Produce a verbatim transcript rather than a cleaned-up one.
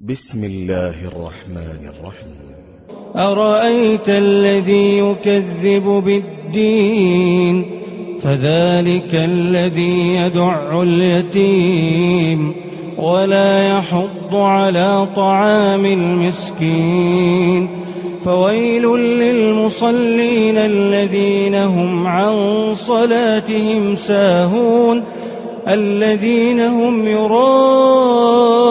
بسم الله الرحمن الرحيم. أرأيت الذي يكذب بالدين فذلك الذي يدع اليتيم ولا يحض على طعام المسكين فويل للمصلين الذين هم عن صلاتهم ساهون الذين هم يراءون